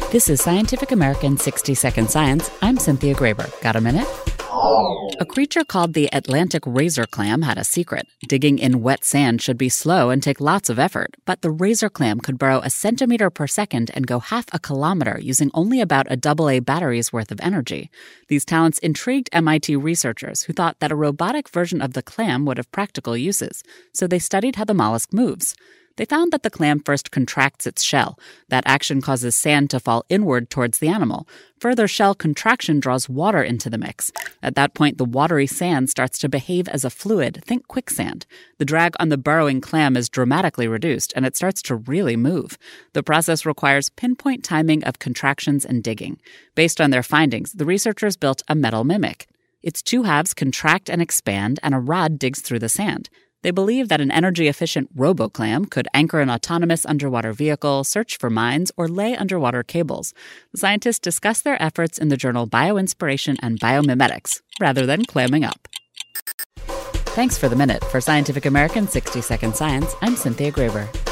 This is Scientific American 60-Second Science. I'm Cynthia Graber. Got a minute? A creature called the Atlantic razor clam had a secret. Digging in wet sand should be slow and take lots of effort, but the razor clam could burrow a centimeter per second and go half a kilometer using only about a AA battery's worth of energy. These talents intrigued MIT researchers who thought that a robotic version of the clam would have practical uses, so they studied how the mollusk moves. They found that the clam first contracts its shell. That action causes sand to fall inward towards the animal. Further shell contraction draws water into the mix. At that point, the watery sand starts to behave as a fluid, think quicksand. The drag on the burrowing clam is dramatically reduced, and it starts to really move. The process requires pinpoint timing of contractions and digging. Based on their findings, the researchers built a metal mimic. Its two halves contract and expand, and a rod digs through the sand. They believe that an energy-efficient RoboClam could anchor an autonomous underwater vehicle, search for mines, or lay underwater cables. The scientists discuss their efforts in the journal Bioinspiration and Biomimetics, rather than clamming up. Thanks for the minute. For Scientific American 60-Second Science, I'm Cynthia Graber.